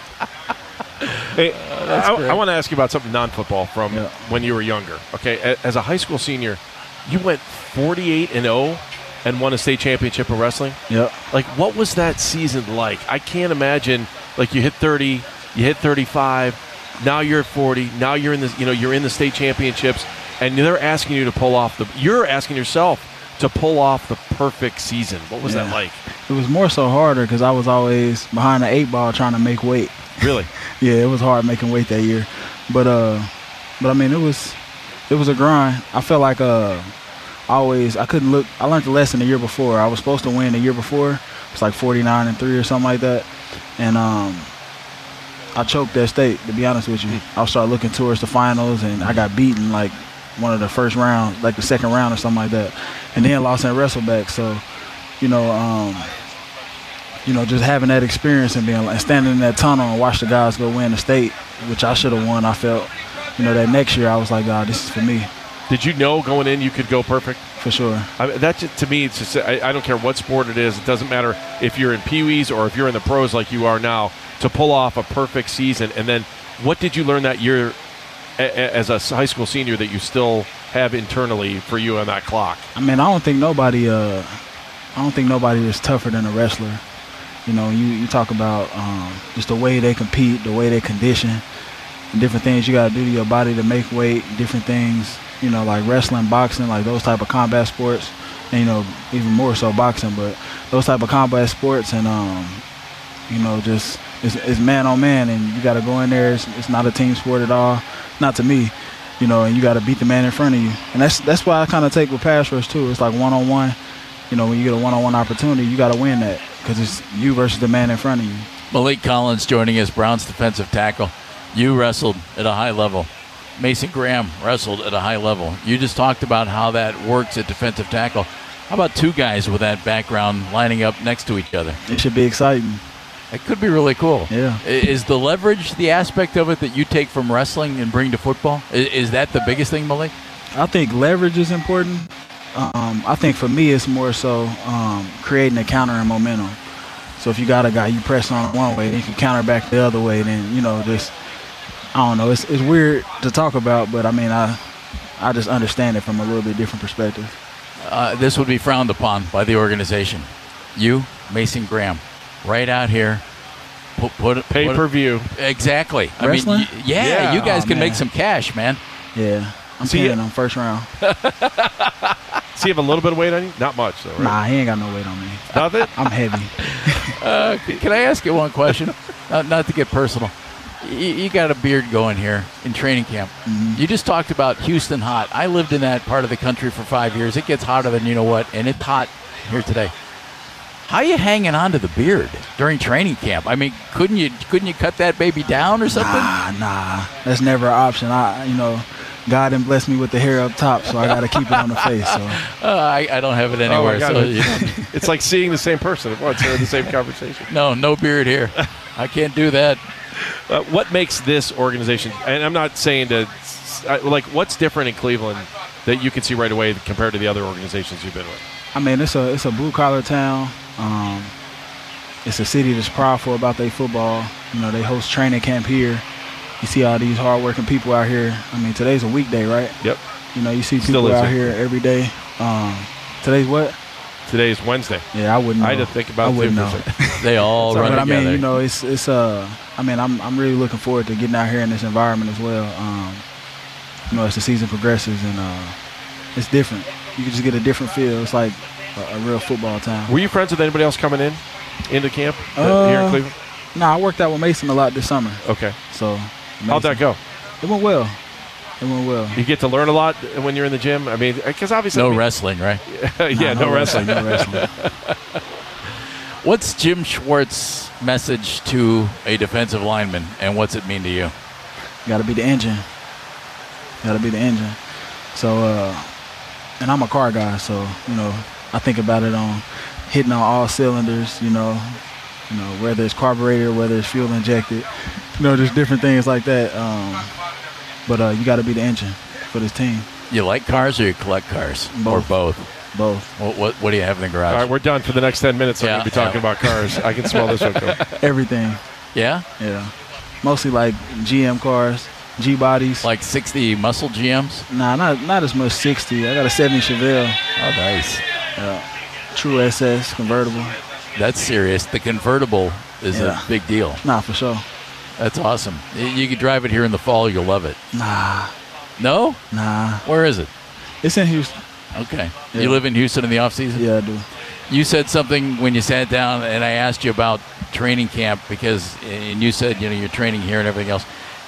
Speaker 4: Hey, I,
Speaker 1: great.
Speaker 4: I want to ask you about something non-football from
Speaker 5: Yeah.
Speaker 4: when you were younger. Okay, A- as a high school senior, you went forty-eight and oh and won a state championship in wrestling.
Speaker 5: Yep.
Speaker 4: Like, what was that season like? I can't imagine. Like, you hit thirty, you hit thirty-five. Now you're at forty. Now you're in the you know you're in the state championships, and they're asking you to pull off the. You're asking yourself to pull off the perfect season. What was that
Speaker 5: Yeah.
Speaker 4: like?
Speaker 5: It was more so harder because I was always behind the eight ball trying to make weight.
Speaker 4: Really?
Speaker 5: Yeah, it was hard making weight that year, but uh, but I mean it was it was a grind. I felt like uh, I always I couldn't look. I learned the lesson the year before. I was supposed to win the year before. It's like forty-nine and three or something like that, and um, I choked that state. To be honest with you, I started looking towards the finals, and I got beaten like one of the first rounds, like the second round or something like that, and then lost in wrestleback. So, you know, um, you know, just having that experience and being like standing in that tunnel and watch the guys go win the state, which I should have won. I felt, you know, that next year I was like, God, this is for me,
Speaker 4: Did you know going in you could go perfect?
Speaker 5: for sure.
Speaker 4: I mean, that just, to me, it's just I, I don't care what sport it is. It doesn't matter if you're in Pee Wees or if you're in the pros like you are now. To pull off a perfect season, and then what did you learn that year a, a, as a high school senior that you still have internally for you on that clock?
Speaker 5: I mean, I don't think nobody, uh, I don't think nobody is tougher than a wrestler. You know, you, you talk about um, just the way they compete, the way they condition, and different things you got to do to your body to make weight, different things, you know, like wrestling, boxing, like those type of combat sports, and, you know, even more so boxing, but those type of combat sports and, um, you know, just it's, it's man on man, and you got to go in there. It's, it's not a team sport at all, not to me, you know, and you got to beat the man in front of you. And that's that's why I kind of take with pass rush, too. It's like one-on-one. You know, when you get a one-on-one opportunity, you got to win that because it's you versus the man in front of you.
Speaker 1: Malik Collins joining us, Browns defensive tackle. You wrestled at a high level. Mason Graham wrestled at a high level. You just talked about how that works at defensive tackle. How about two guys with that background lining up next to each other?
Speaker 5: It should be exciting.
Speaker 1: It could be really cool.
Speaker 5: Yeah.
Speaker 1: I- Is the leverage the aspect of it that you take from wrestling and bring to football? I- Is that the biggest thing, Malik?
Speaker 5: I think leverage is important. Um, I think for me, it's more so um, creating a counter and momentum. So if you got a guy you press on one way, then you can counter back the other way. Then you know, just I don't know. It's it's weird to talk about, but I mean, I I just understand it from a little bit different perspective.
Speaker 1: Uh, this would be frowned upon by the organization. You, Mason Graham, right out here. Put, put,
Speaker 4: Pay
Speaker 1: put-
Speaker 4: per view.
Speaker 1: Exactly. I
Speaker 5: Wrestling?
Speaker 1: mean, y- yeah,
Speaker 4: Yeah.
Speaker 1: you guys
Speaker 5: Oh,
Speaker 1: can make
Speaker 5: man.
Speaker 1: some cash, man.
Speaker 5: Yeah, I'm
Speaker 4: See,
Speaker 5: paying
Speaker 4: yeah.
Speaker 5: on first round.
Speaker 4: Does he have a little bit of weight on you? Not much, though, right?
Speaker 5: Nah, he ain't got no weight on me.
Speaker 4: Nothing?
Speaker 5: I'm heavy.
Speaker 1: Uh, can I ask you one question? not, not to get personal. You, you got a beard going here in training camp.
Speaker 5: Mm-hmm.
Speaker 1: You just talked about Houston hot. I lived in that part of the country for five years. It gets hotter than you know what, and it's hot here today. How you hanging on to the beard during training camp? I mean, couldn't you couldn't you cut that baby down or something?
Speaker 5: Nah, nah, that's never an option. I, you know, God didn't bless me with the hair up top, so I got to keep it on the face. So
Speaker 1: Uh, I, I don't have it
Speaker 4: Oh, my
Speaker 1: anywhere.
Speaker 4: God.
Speaker 1: so you know,
Speaker 4: It's like seeing the same person at once. They're in the same conversation.
Speaker 1: no, no beard here. I can't do that.
Speaker 4: Uh, what makes this organization, and I'm not saying to, I- like, what's different in Cleveland that you can see right away compared to the other organizations you've been with?
Speaker 5: I mean, it's a it's a blue collar town. Um, it's a city that's proudful about their football. You know, they host training camp here. You see all these hardworking people out here. I mean, today's a weekday, right?
Speaker 4: Yep.
Speaker 5: You know, you see
Speaker 4: Still
Speaker 5: people
Speaker 4: is
Speaker 5: out
Speaker 4: it.
Speaker 5: here every day. Um, today's what?
Speaker 4: Today's Wednesday.
Speaker 5: Yeah, I wouldn't know.
Speaker 4: I had to think about
Speaker 5: I
Speaker 4: it too
Speaker 5: wouldn't
Speaker 4: for a
Speaker 5: know.
Speaker 4: second.
Speaker 1: They all
Speaker 5: So,
Speaker 1: run
Speaker 5: but I
Speaker 1: together.
Speaker 5: mean, you know, it's it's uh, I mean, I'm I'm really looking forward to getting out here in this environment as well. Um, you know, as the season progresses, and uh, it's different. You can just get a different feel. It's like a, a real football town.
Speaker 4: Were you friends with anybody else coming in into camp uh,
Speaker 5: Uh,
Speaker 4: here in Cleveland?
Speaker 5: Nah, I worked out with Mason a lot this summer.
Speaker 4: Okay.
Speaker 5: So
Speaker 4: How'd that
Speaker 5: Mason-
Speaker 4: go?
Speaker 5: It went well. It went well.
Speaker 4: You get to learn a lot when you're in the gym. I mean, because obviously,
Speaker 1: no
Speaker 4: I mean,
Speaker 1: wrestling, right?
Speaker 4: yeah,
Speaker 5: Nah,
Speaker 4: no, wrestling.
Speaker 5: No wrestling.
Speaker 1: What's Jim Schwartz's message to a defensive lineman, and what's it mean to you?
Speaker 5: Got to be the engine. Got to be the engine. So, uh, and I'm a car guy, so you know, I I think about it on hitting on all cylinders, you know, you know, whether it's carburetor, whether it's fuel injected, you know, just different things like that. Um, but uh, you got to be the engine for this team.
Speaker 1: You like cars or you collect cars?
Speaker 5: Both.
Speaker 1: Or both?
Speaker 5: Both.
Speaker 1: What, what, what do you have in the garage?
Speaker 4: All right, we're done for the next ten minutes. I'm
Speaker 1: Yeah,
Speaker 4: going to be talking
Speaker 1: yeah.
Speaker 4: about cars. I can smell this one. Go.
Speaker 5: Everything.
Speaker 1: Yeah?
Speaker 5: Yeah. Mostly like G M cars, G bodies.
Speaker 1: Like sixty muscle G Ms?
Speaker 5: Nah, not not as much sixty. I got a seventy Chevelle.
Speaker 1: Oh, nice.
Speaker 5: Yeah. True S S convertible.
Speaker 1: That's serious. The convertible is
Speaker 5: Yeah.
Speaker 1: a big deal.
Speaker 5: Nah, for sure.
Speaker 1: That's awesome. Y- You could drive it here in the fall. You'll love it.
Speaker 5: Nah,
Speaker 1: No?
Speaker 5: nah.
Speaker 1: Where is it?
Speaker 5: It's in Houston.
Speaker 1: Okay.
Speaker 5: Yeah.
Speaker 1: You live in Houston in the off season?
Speaker 5: Yeah, I do.
Speaker 1: You said something when you sat down, and I asked you about training camp because, and you said, you know, you're training here and everything else,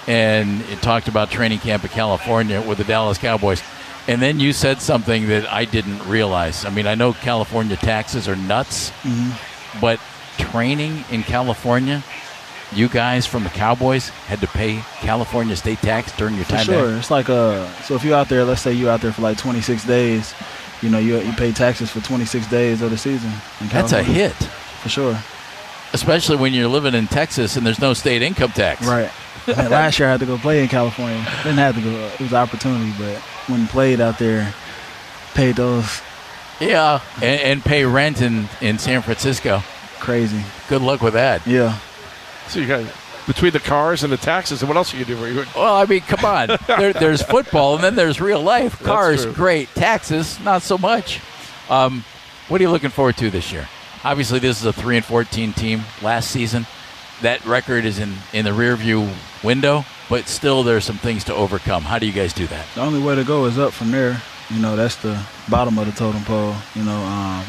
Speaker 1: and it talked about training camp in California with the Dallas Cowboys, and then you said something that I didn't realize. I mean, I know California taxes are nuts,
Speaker 5: Mm-hmm.
Speaker 1: but training in California, you guys from the Cowboys had to pay California state tax during your
Speaker 5: For
Speaker 1: time
Speaker 5: sure.
Speaker 1: there?
Speaker 5: It's like uh so if you're out there, let's say you're out there for like twenty-six days, you know, you you pay taxes for twenty-six days of the season. in
Speaker 1: That's a
Speaker 5: California.
Speaker 1: hit,
Speaker 5: For sure.
Speaker 1: especially when you're living in Texas and there's no state income tax.
Speaker 5: Right. Man, last year I had to go play in California. Didn't have to go. It was an opportunity, but when played out there, paid those
Speaker 1: Yeah, and, and pay rent in, in San Francisco.
Speaker 5: crazy.
Speaker 1: Good luck with that.
Speaker 5: Yeah.
Speaker 4: So you got between the cars and the taxes, and what else are you doing?
Speaker 1: Well, I mean, come on. there, there's football, and then there's real life. Cars,
Speaker 4: true.
Speaker 1: great. Taxes, not so much. Um, what are you looking forward to this year? Obviously, this is a three and fourteen team. Last season, that record is in, in the rearview window, but still, there's some things to overcome. How do you guys do that?
Speaker 5: The only way to go is up from there. You know, that's the bottom of the totem pole. You know, um,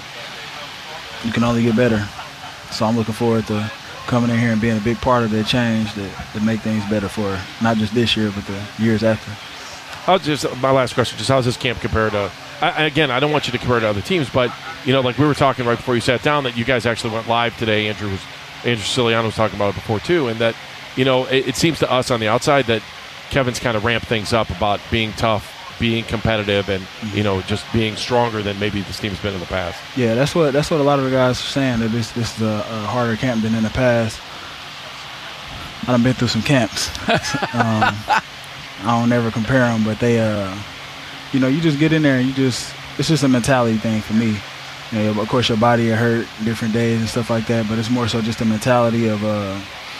Speaker 5: you can only get better. So I'm looking forward to coming in here and being a big part of that change that, that make things better for not just this year, but the years after.
Speaker 4: How just my last question? Just how's this camp compare to? I, again, I don't want you to compare to other teams, but you know, like we were talking right before you sat down, that you guys actually went live today. Andrew was Andrew Siciliano was talking about it before too, and that you know it, it seems to us on the outside that Kevin's kind of ramped things up about being tough, being competitive, and you know just being stronger than maybe this team's been in the past.
Speaker 5: Yeah, that's what that's what a lot of the guys are saying, that this this is a, a harder camp than in the past. I done been through some camps. um, I don't ever compare them, but they, uh, you know, you just get in there and you just, it's just a mentality thing for me. You know, of course, your body will hurt different days and stuff like that, but it's more so just a mentality of, uh,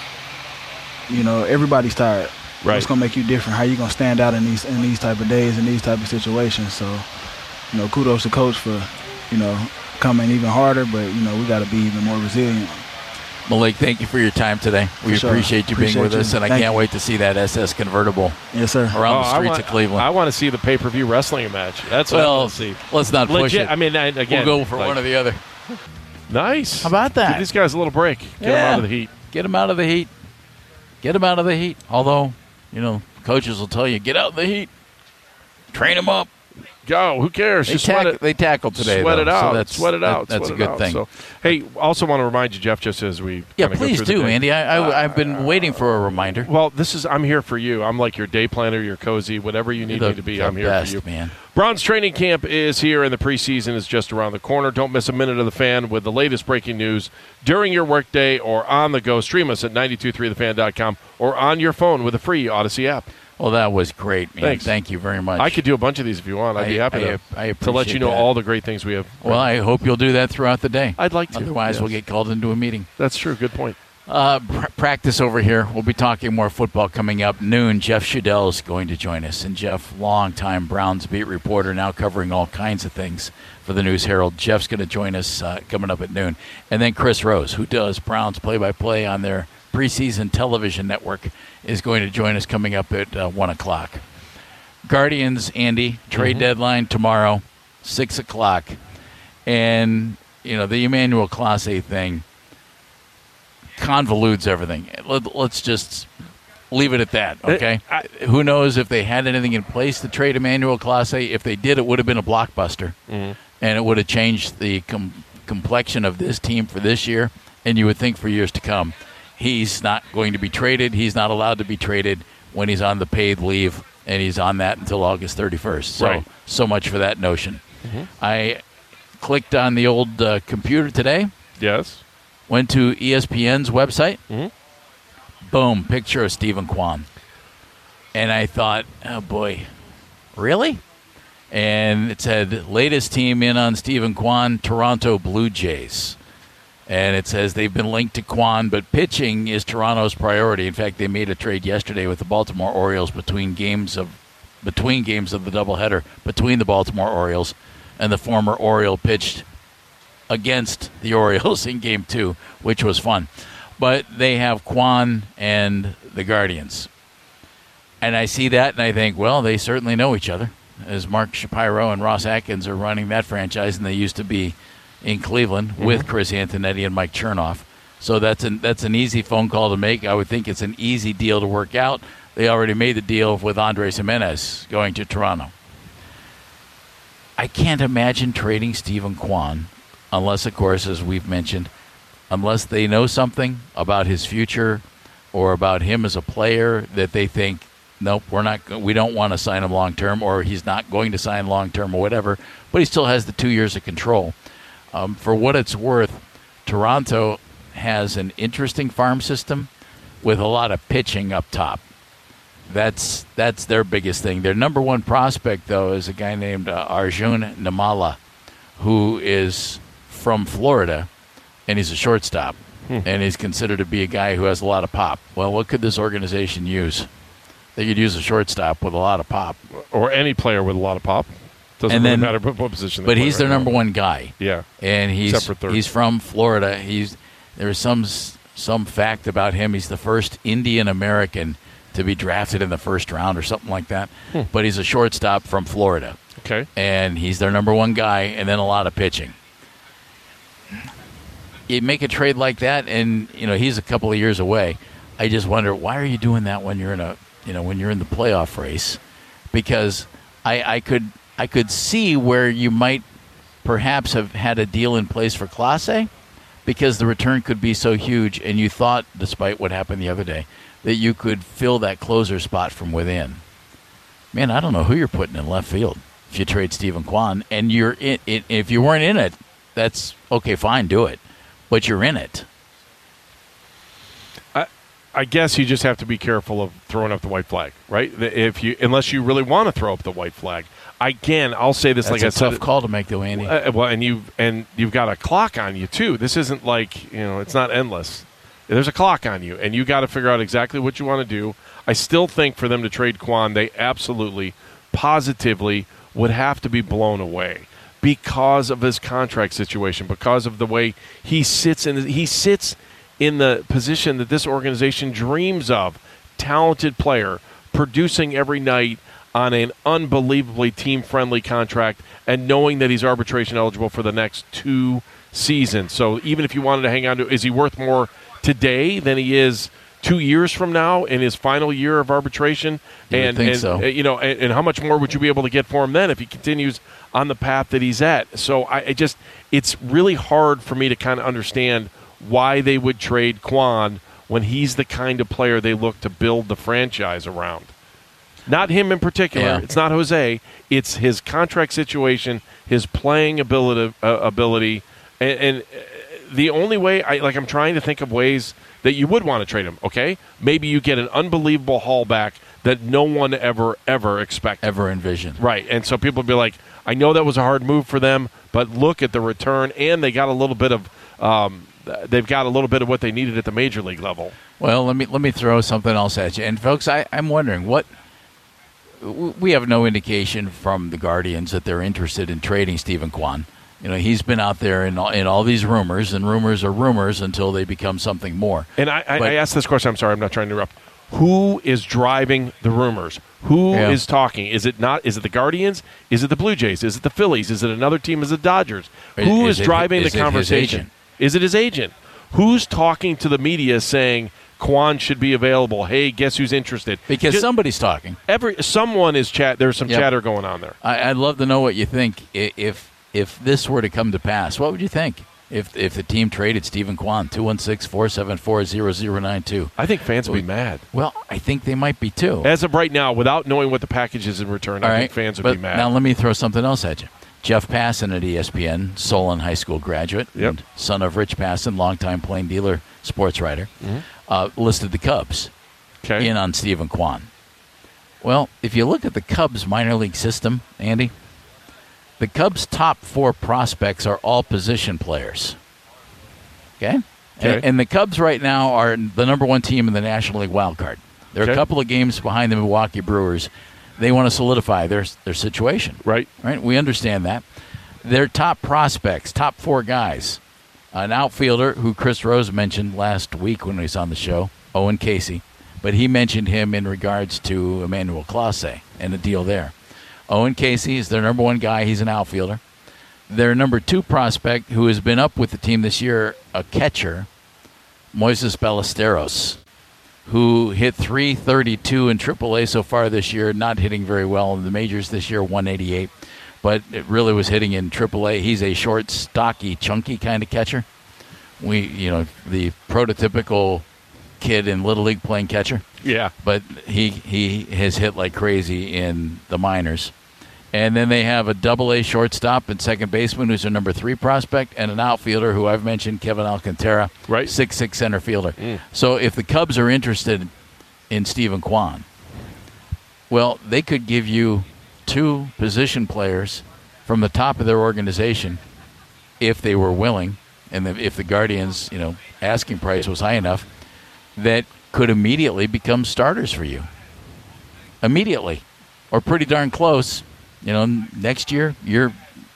Speaker 5: you know, everybody's tired.
Speaker 4: Right.
Speaker 5: What's gonna make you different? How you gonna stand out in these in these type of days in these type of situations? So, you know, kudos to coach for, you know, coming even harder, but you know, we got to be even more resilient.
Speaker 1: Malik, thank you for your time today. We
Speaker 5: For sure.
Speaker 1: appreciate you
Speaker 5: Appreciate
Speaker 1: being with
Speaker 5: you.
Speaker 1: us, and I
Speaker 5: Thank
Speaker 1: can't
Speaker 5: you.
Speaker 1: wait to see that S S convertible
Speaker 5: Yes, sir.
Speaker 1: around
Speaker 4: Oh,
Speaker 1: the
Speaker 4: I
Speaker 1: streets
Speaker 4: want,
Speaker 1: of Cleveland.
Speaker 4: I want to see the pay per view wrestling match. That's what I
Speaker 1: well,
Speaker 4: want to see.
Speaker 1: let's not push
Speaker 4: Legit.
Speaker 1: it.
Speaker 4: I mean, I, again,
Speaker 1: we'll go for
Speaker 4: like,
Speaker 1: one or the other.
Speaker 4: Nice.
Speaker 1: How about that?
Speaker 4: Give these guys a little break. Get them
Speaker 1: Yeah.
Speaker 4: out of the heat.
Speaker 1: Get them out of the heat. Get them out of the heat. Although, you know, coaches will tell you, get out of the heat. Train them up.
Speaker 4: Go. Who cares?
Speaker 1: They,
Speaker 4: Just sweat
Speaker 1: tack-
Speaker 4: it.
Speaker 1: they tackled today,
Speaker 4: Sweat
Speaker 1: though,
Speaker 4: it out.
Speaker 1: So that's,
Speaker 4: sweat it out.
Speaker 1: that- that's
Speaker 4: Sweat
Speaker 1: a
Speaker 4: it
Speaker 1: good
Speaker 4: out.
Speaker 1: thing.
Speaker 4: So, hey, also want to remind you, Jeff, just as we
Speaker 1: yeah,
Speaker 4: kinda go
Speaker 1: please
Speaker 4: through the
Speaker 1: do,
Speaker 4: day.
Speaker 1: Andy. I, I, I've been waiting for a reminder.
Speaker 4: Well, this is I'm here for you. I'm like your day planner, your cozy, whatever you need
Speaker 1: You're
Speaker 4: me
Speaker 1: the-
Speaker 4: to be.
Speaker 1: the
Speaker 4: I'm here
Speaker 1: best,
Speaker 4: for you.
Speaker 1: man.
Speaker 4: Browns training camp is here, and the preseason is just around the corner. Don't miss a minute of the Fan with the latest breaking news during your workday or on the go. Stream us at nine two three the fan dot com or on your phone with a free Odyssey app.
Speaker 1: Well, that was great, man.
Speaker 4: Thanks.
Speaker 1: Thank you very much.
Speaker 4: I could do a bunch of these if you want. I'd be
Speaker 1: I-
Speaker 4: happy
Speaker 1: I-
Speaker 4: to,
Speaker 1: I
Speaker 4: to let you
Speaker 1: appreciate
Speaker 4: know
Speaker 1: that.
Speaker 4: all the great things we have.
Speaker 1: Well, I hope you'll do that throughout the day.
Speaker 4: I'd like to.
Speaker 1: Otherwise,
Speaker 4: Yes.
Speaker 1: we'll get called into a meeting.
Speaker 4: That's true. Good point.
Speaker 1: Uh, pr- practice over here. We'll be talking more football coming up. Noon, Jeff Shadell is going to join us. And Jeff, longtime Browns beat reporter, now covering all kinds of things for the News Herald. Jeff's going to join us uh, coming up at noon. And then Chris Rose, who does Browns play-by-play on their preseason television network, is going to join us coming up at uh, one o'clock. Guardians, Andy, trade
Speaker 4: Mm-hmm.
Speaker 1: deadline tomorrow, six o'clock. And, you know, the Emmanuel Clase thing convolutes everything. Let, let's just leave it at that, okay?
Speaker 4: I-
Speaker 1: Who knows if they had anything in place to trade Emmanuel Clase? If they did, it would have been a blockbuster,
Speaker 4: Mm-hmm.
Speaker 1: and it would have changed the com- complexion of this team for this year, and you would think for years to come. He's not going to be traded. He's not allowed to be traded when he's on the paid leave, and he's on that until August thirty-first. So,
Speaker 4: Right.
Speaker 1: so much for that notion. I clicked on the old uh, computer today,
Speaker 4: Yes.
Speaker 1: went to E S P N's website.
Speaker 4: Mm-hmm.
Speaker 1: Boom, picture of Stephen Kwan. And I thought, oh, boy, really? And it said, latest team in on Stephen Kwan, Toronto Blue Jays. And it says they've been linked to Kwan, but pitching is Toronto's priority. In fact, they made a trade yesterday with the Baltimore Orioles between games of between games of the doubleheader between the Baltimore Orioles, and the former Oriole pitched against the Orioles in game two, which was fun. But they have Kwan and the Guardians. And I see that, and I think, well, they certainly know each other, as Mark Shapiro and Ross Atkins are running that franchise, and they used to be in Cleveland mm-hmm. with Chris Antonetti and Mike Chernoff. So that's an, that's an easy phone call to make. I would think it's an easy deal to work out. They already made the deal with Andres Jimenez going to Toronto. I can't imagine trading Stephen Kwan unless, of course, as we've mentioned, unless they know something about his future or about him as a player that they think, nope, we're not, we don't want to sign him long term, or he's not going to sign long term or whatever. But he still has the two years of control. Um, for what it's worth, Toronto has an interesting farm system with a lot of pitching up top. That's that's their biggest thing. Their number one prospect, though, is a guy named uh, Arjun Namala, who is from Florida, and he's a shortstop, hmm. and he's considered to be a guy who has a lot of pop. Well, what could this organization use? They could use a shortstop with a lot of pop.
Speaker 4: Or any player with a lot of pop. Doesn't
Speaker 1: and
Speaker 4: really
Speaker 1: then,
Speaker 4: matter what, what position they
Speaker 1: But
Speaker 4: play
Speaker 1: he's
Speaker 4: right
Speaker 1: their
Speaker 4: now.
Speaker 1: number one guy.
Speaker 4: Yeah.
Speaker 1: And he's
Speaker 4: Except for third.
Speaker 1: he's from Florida. He's There's some some fact about him. He's the first Indian American to be drafted in the first round or something like that. Hmm. But he's a shortstop from Florida.
Speaker 4: Okay.
Speaker 1: And he's their number one guy, and then a lot of pitching. You make a trade like that, and you know he's a couple of years away. I just wonder, why are you doing that when you're in a you know when you're in the playoff race? Because I, I could I could see where you might perhaps have had a deal in place for Clase, because the return could be so huge, and you thought, despite what happened the other day, that you could fill that closer spot from within. Man, I don't know who you're putting in left field if you trade Stephen Kwan, and you're in it. If you weren't in it, that's okay, fine, do it, but you're in it.
Speaker 4: I, I guess you just have to be careful of throwing up the white flag, right? If you, unless you really want to throw up the white flag. Again, I'll say this
Speaker 1: That's
Speaker 4: like I
Speaker 1: a
Speaker 4: said.
Speaker 1: tough call to make, though, Andy.
Speaker 4: Uh, well, and you've and you've got a clock on you too. This isn't like you know, it's not endless. There's a clock on you, and you got to figure out exactly what you want to do. I still think for them to trade Kwan, they absolutely, positively would have to be blown away because of his contract situation, because of the way he sits in. He sits in the position that this organization dreams of: talented player, producing every night on an unbelievably team-friendly contract, and knowing that he's arbitration eligible for the next two seasons. So even if you wanted to hang on to, is he worth more today than he is two years from now in his final year of arbitration?
Speaker 1: You
Speaker 4: and
Speaker 1: would think
Speaker 4: and,
Speaker 1: so.
Speaker 4: you know, and, and how much more would you be able to get for him then if he continues on the path that he's at? So I, I just, it's really hard for me to kind of understand why they would trade Kwan when he's the kind of player they look to build the franchise around. Not him in particular.
Speaker 1: Yeah.
Speaker 4: It's not Jose. It's his contract situation, his playing ability, uh, ability, and, and the only way, I like, I'm trying to think of ways that you would want to trade him. Okay, maybe you get an unbelievable haul back that no one ever, ever expected,
Speaker 1: ever envisioned.
Speaker 4: Right, and so people would be like, I know that was a hard move for them, but look at the return, and they got a little bit of, um, they've got a little bit of what they needed at the major league level.
Speaker 1: Well, let me let me throw something else at you, and folks, I, I'm wondering what. We have no indication from the Guardians that they're interested in trading Stephen Kwan. You know, he's been out there in all, in all these rumors, and rumors are rumors until they become something more.
Speaker 4: And I, I,
Speaker 1: but,
Speaker 4: I asked this question. I'm sorry, I'm not trying to interrupt. Who is driving the rumors? Who
Speaker 1: yeah.
Speaker 4: is talking? Is it not? Is it the Guardians? Is it the Blue Jays? Is it the Phillies? Is it another team? Is it the Dodgers? Who is,
Speaker 1: is it,
Speaker 4: driving
Speaker 1: is
Speaker 4: the
Speaker 1: it
Speaker 4: conversation?
Speaker 1: His agent?
Speaker 4: Is it his agent? Who's talking to the media saying Kwan should be available? Hey, guess who's interested?
Speaker 1: Because
Speaker 4: Just,
Speaker 1: somebody's talking.
Speaker 4: Every someone is chat. There's some
Speaker 1: yep.
Speaker 4: chatter going on there.
Speaker 1: I, I'd love to know what you think if if this were to come to pass. What would you think if if the team traded Stephen Kwan? two one six, four seven four, zero zero nine two.
Speaker 4: I think fans would be mad.
Speaker 1: Well, I think they might be too.
Speaker 4: As of right now, without knowing what the package is in return,
Speaker 1: All
Speaker 4: I
Speaker 1: right,
Speaker 4: think fans would
Speaker 1: but
Speaker 4: be mad.
Speaker 1: Now let me throw something else at you. Jeff Passan at E S P N, Solon High School graduate,
Speaker 4: Yep.
Speaker 1: and son of Rich Passan, longtime Plain Dealer sports writer,
Speaker 4: Mm-hmm.
Speaker 1: uh, listed the Cubs
Speaker 4: Okay.
Speaker 1: in on Stephen Kwan. Well, if you look at the Cubs minor league system, Andy, the Cubs' top four prospects are all position players. Okay?
Speaker 4: Okay.
Speaker 1: And, and the Cubs right now are the number one team in the National League wild card. They're
Speaker 4: Okay.
Speaker 1: a couple of games behind the Milwaukee Brewers. They want to solidify their their situation.
Speaker 4: Right.
Speaker 1: Right? We understand that. Their top prospects, top four guys, an outfielder who Chris Rose mentioned last week when he was on the show, Owen Casey, but he mentioned him in regards to Emmanuel Clase and the deal there. Owen Casey is their number one guy. He's an outfielder. Their number two prospect, who has been up with the team this year, a catcher, Moises Ballesteros, who hit three thirty-two in triple A so far this year, not hitting very well in the majors this year, one eighty-eight, but it really was hitting in triple A. He's a short, stocky, chunky kind of catcher. We, you know, the prototypical kid in Little League playing catcher,
Speaker 4: Yeah.
Speaker 1: but he he has hit like crazy in the minors. And then they have a double A shortstop and second baseman who's their number three prospect, and an outfielder who I've mentioned, Kevin Alcantara,
Speaker 4: Right.
Speaker 1: six six center fielder.
Speaker 4: Mm.
Speaker 1: So if the Cubs are interested in Stephen Kwan, well, they could give you two position players from the top of their organization if they were willing, and the, if the Guardians, you know, asking price was high enough, that could immediately become starters for you. Immediately. Or pretty darn close. You know, next year, you're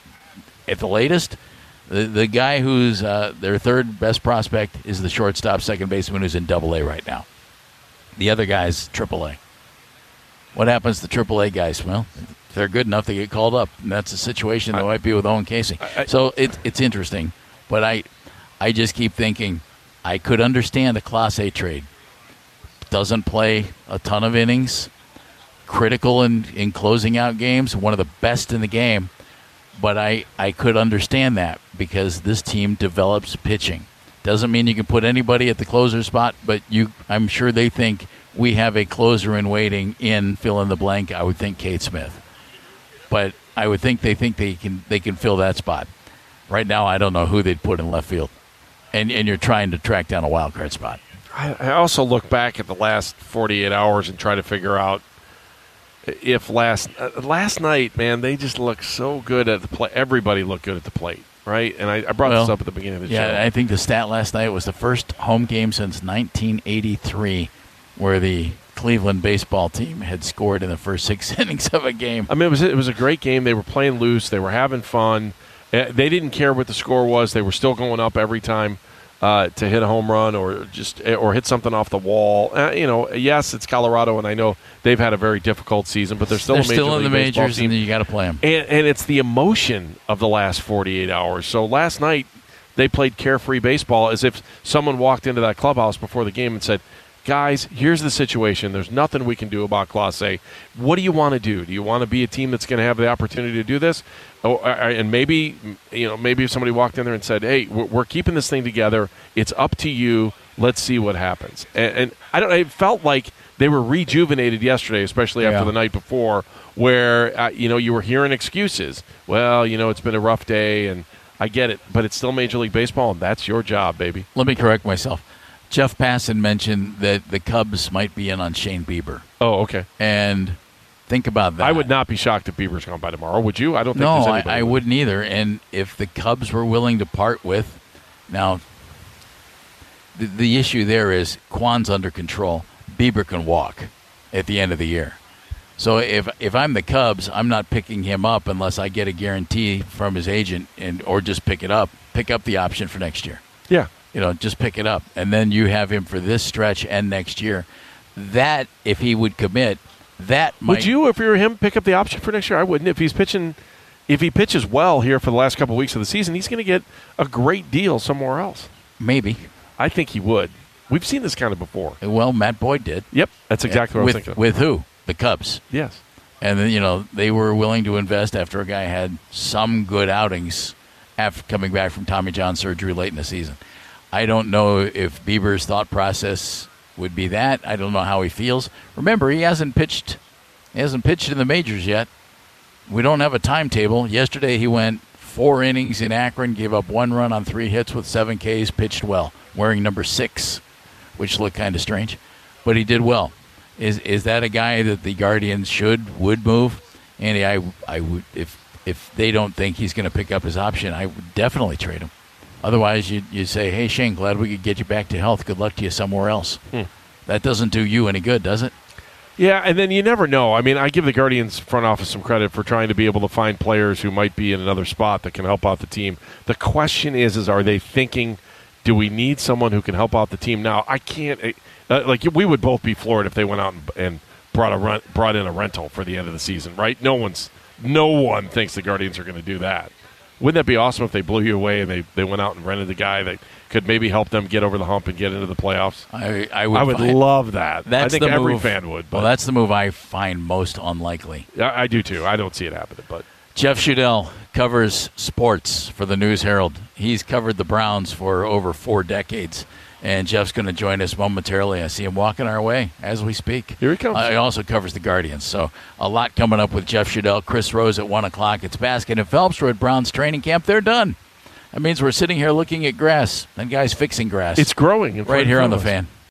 Speaker 1: at the latest. The the guy who's uh, their third best prospect is the shortstop, second baseman who's in Double A right now. The other guy's Triple A. What happens to Triple A guys? Well, if they're good enough, they get called up, and that's the situation that
Speaker 4: I,
Speaker 1: might be with Owen Casey.
Speaker 4: I, I,
Speaker 1: so it, it's interesting, but I I just keep thinking I could understand a Class A trade. Doesn't play a ton of innings. Critical in, in closing out games, one of the best in the game. But I, I could understand that because this team develops pitching. Doesn't mean you can put anybody at the closer spot, but you I'm sure they think we have a closer in waiting in fill in the blank. I would think Kate Smith. But I would think they think they can they can fill that spot. Right now I don't know who they'd put in left field. And and you're trying to track down a wild card spot.
Speaker 4: I, I also look back at the last forty-eight hours and try to figure out if last uh, last night, man, they just looked so good at the plate. Everybody looked good at the plate, right? And I, I brought
Speaker 1: Well,
Speaker 4: this up at the beginning of the
Speaker 1: yeah,
Speaker 4: show.
Speaker 1: I think the stat last night was the first home game since nineteen eighty-three where the Cleveland baseball team had scored in the first six innings of a game.
Speaker 4: I mean, it was it was a great game. They were playing loose. They were having fun. Uh, They didn't care what the score was. They were still going up every time uh, to hit a home run or just or hit something off the wall. Uh, you know, yes, it's Colorado, and I know they've had a very difficult season, but they're still
Speaker 1: They're
Speaker 4: a major
Speaker 1: still in the
Speaker 4: league baseball
Speaker 1: majors,
Speaker 4: team.
Speaker 1: and you got to play them.
Speaker 4: And, and it's the emotion of the last forty-eight hours. So last night, they played carefree baseball as if someone walked into that clubhouse before the game and said, guys, here's the situation. There's nothing we can do about Class A. What do you want to do? Do you want to be a team that's going to have the opportunity to do this? Oh, and maybe, you know, maybe if somebody walked in there and said, hey, we're keeping this thing together. It's up to you. Let's see what happens. And, and I don't. It felt like they were rejuvenated yesterday, especially after
Speaker 1: Yeah.
Speaker 4: the night before, where uh, you know you were hearing excuses. Well, you know, it's been a rough day, and I get it, but it's still Major League Baseball, and that's your job, baby.
Speaker 1: Let me correct myself. Jeff Passan mentioned that the Cubs might be in on Shane Bieber.
Speaker 4: Oh, okay.
Speaker 1: And think about that.
Speaker 4: I would not be shocked if Bieber's gone by tomorrow. Would you? I don't think
Speaker 1: No,
Speaker 4: there's
Speaker 1: I,
Speaker 4: anybody.
Speaker 1: I
Speaker 4: would.
Speaker 1: wouldn't either. And if the Cubs were willing to part with, now, the, the issue there is Kwan's under control. Bieber can walk at the end of the year. So if if I'm the Cubs, I'm not picking him up unless I get a guarantee from his agent, and or just pick it up, pick up the option for next year.
Speaker 4: Yeah.
Speaker 1: You know, just pick it up, and then you have him for this stretch and next year. That, if he would commit, that might.
Speaker 4: Would you, if you were him, pick up the option for next year? I wouldn't. If he's pitching, if he pitches well here for the last couple of weeks of the season, he's going to get a great deal somewhere else.
Speaker 1: Maybe.
Speaker 4: I think he would. We've seen this kind of before.
Speaker 1: Well, Matt Boyd did.
Speaker 4: Yep, that's exactly what
Speaker 1: with,
Speaker 4: I was thinking.
Speaker 1: With who? The Cubs.
Speaker 4: Yes.
Speaker 1: And then, you know, they were willing to invest after a guy had some good outings after coming back from Tommy John surgery late in the season. I don't know if Bieber's thought process would be that. I don't know how he feels. Remember, he hasn't pitched. He hasn't pitched in the majors yet. we don't have a timetable. Yesterday he went four innings in Akron, gave up one run on three hits with seven Ks, pitched well, wearing number six, which looked kind of strange, but he did well. Is is that a guy that the Guardians should would move? Andy, I I would if if they don't think he's going to pick up his option, I would definitely trade him. Otherwise, you you say, hey Shane, glad we could get you back to health. Good luck to you somewhere else. Hmm. That doesn't do you any good, does it?
Speaker 4: Yeah, and then you never know. I mean, I give the Guardians front office some credit for trying to be able to find players who might be in another spot that can help out the team. The question is, is are they thinking, do we need someone who can help out the team now? I can't. Uh, like we would both be floored if they went out and, and brought a rent, brought in a rental for the end of the season, right? No one's, no one thinks the Guardians are going to do that. Wouldn't that be awesome if they blew you away and they, they went out and rented a guy that could maybe help them get over the hump and get into the playoffs?
Speaker 1: I I would,
Speaker 4: I would
Speaker 1: find,
Speaker 4: love that.
Speaker 1: That's
Speaker 4: I think
Speaker 1: the
Speaker 4: every
Speaker 1: move,
Speaker 4: fan would. But
Speaker 1: well, that's the move I find most unlikely.
Speaker 4: I, I do too. I don't see it happening. But
Speaker 1: Jeff Shudell covers sports for the News Herald. He's covered the Browns for over four decades. And Jeff's going to join us momentarily. I see him walking our way as we speak.
Speaker 4: Here he comes.
Speaker 1: Uh, he also covers the Guardians. So a lot coming up with Jeff Shudell. Chris Rose at one o'clock. It's Basket and Phelps. We're at Browns training camp. They're done. That means we're sitting here looking at grass and guys fixing grass.
Speaker 4: It's growing. In
Speaker 1: right here on the
Speaker 4: us.
Speaker 1: Fan.